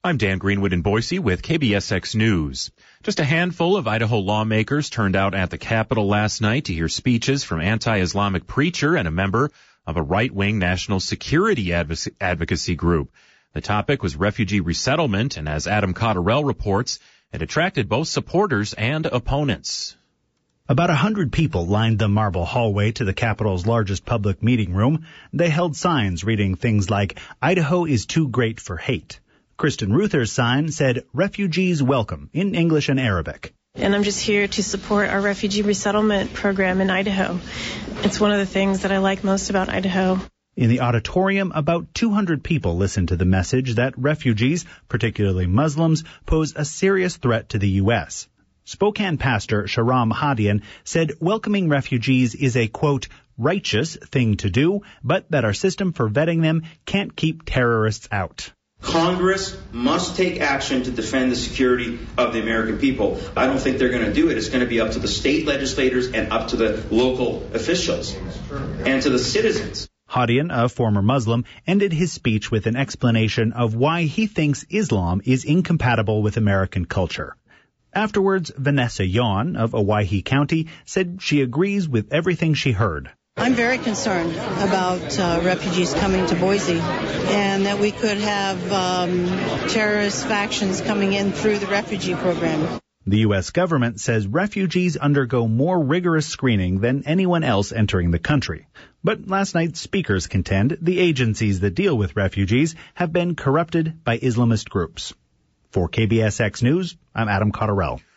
I'm Dan Greenwood in Boise with KBSX News. Just a handful of Idaho lawmakers turned out at the Capitol last night to hear speeches from anti-Islamic preacher and a member of a right-wing national security advocacy group. The topic was refugee resettlement, and as Adam Cotterell reports, it attracted both supporters and opponents. About 100 people lined the marble hallway to the Capitol's largest public meeting room. They held signs reading things like, "Idaho is too great for hate." Kristen Ruther's sign said, "Refugees welcome," in English and Arabic. And I'm just here to support our refugee resettlement program in Idaho. It's one of the things that I like most about Idaho. In the auditorium, about 200 people listened to the message that refugees, particularly Muslims, pose a serious threat to the U.S. Spokane pastor Shahram Hadian said welcoming refugees is a, quote, righteous thing to do, but that our system for vetting them can't keep terrorists out. Congress must take action to defend the security of the American people. I don't think they're going to do it. It's going to be up to the state legislators and up to the local officials and to the citizens. Hadian, a former Muslim, ended his speech with an explanation of why he thinks Islam is incompatible with American culture. Afterwards, Vanessa Yawn of Owyhee County said she agrees with everything she heard. I'm very concerned about refugees coming to Boise and that we could have terrorist factions coming in through the refugee program. The U.S. government says refugees undergo more rigorous screening than anyone else entering the country. But last night's speakers contend the agencies that deal with refugees have been corrupted by Islamist groups. For KBSX News, I'm Adam Cotterell.